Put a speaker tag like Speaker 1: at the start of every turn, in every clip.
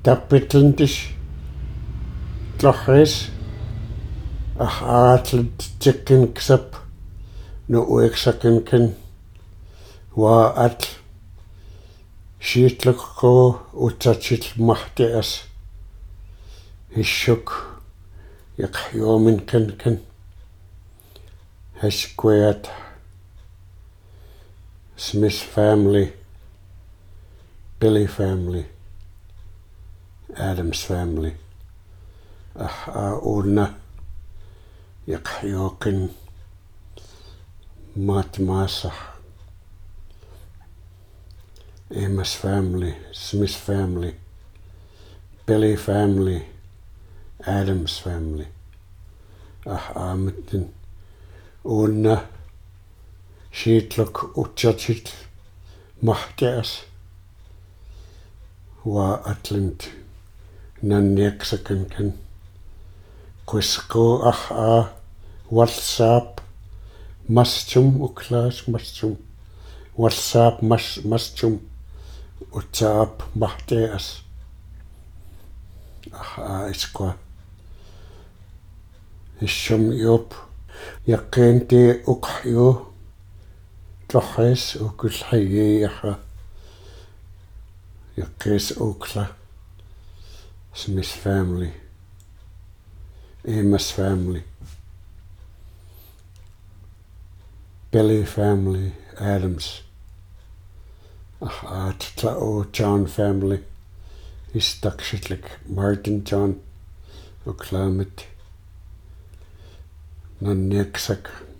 Speaker 1: Tappitlantis tlorris aatlant tikkinksap no ueksakinkin wa atl shiitlukko utsatsil mahtias hissuk yaqyoominkankan hasquat Smith family, Billy family, Adams family una yaqyookin matmasa Amos family, Smith family, Billy family, Adams family amittin una shiitluk utsatsit mahtias wa atlant nanniaksakankan qisqu walsaap mastum uklaas mastum walsaap mastum utsaap mahtias isqa issum yup yaqqinti uqyu tlorris ukullhayiiarra yaqqis ukla Smith family, Amos family, Billy family, Adams John family istakshitlik Martin John uklamit nanniaksak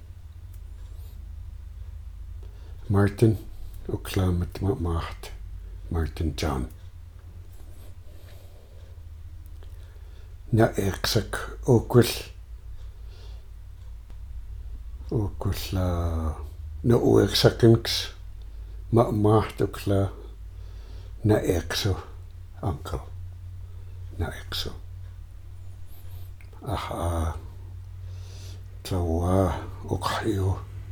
Speaker 1: Martin uklamit maht Martin John na eksak ukul na ueksakinks maht ukla na ekso uncle na ekso tlawa uqyu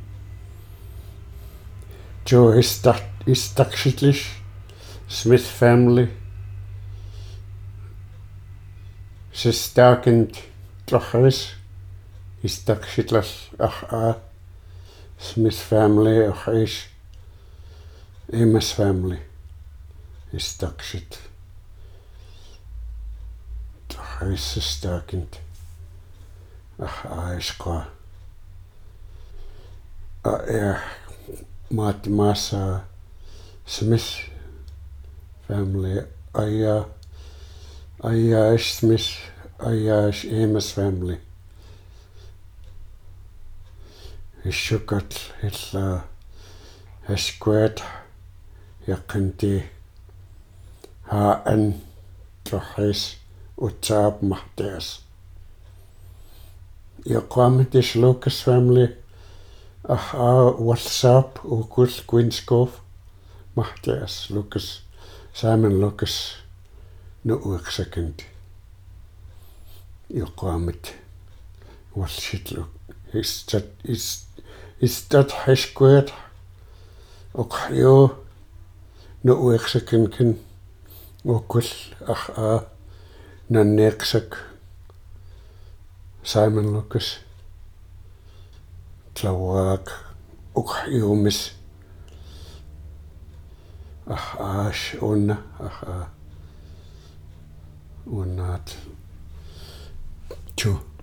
Speaker 1: Joe istakshitlish Smith family sistakint tlorris istakshitlas Smith family ish Amos family istakshit tlorris sistakint isqa matmasa Smith family Ayash Smith Ayash Amos family issukatl illa hasquat yaqqinti haan tlorris utsaap mahtias yaqamitis Lucas family walsaap ukul Queenskov mahtias Lucas Simon Lucas no ueksakint yaqamit walsitluk istat hasquat uqyu no ueksakinkin ukul nanniaksak Simon Lucas tlawak uqyumis unat chu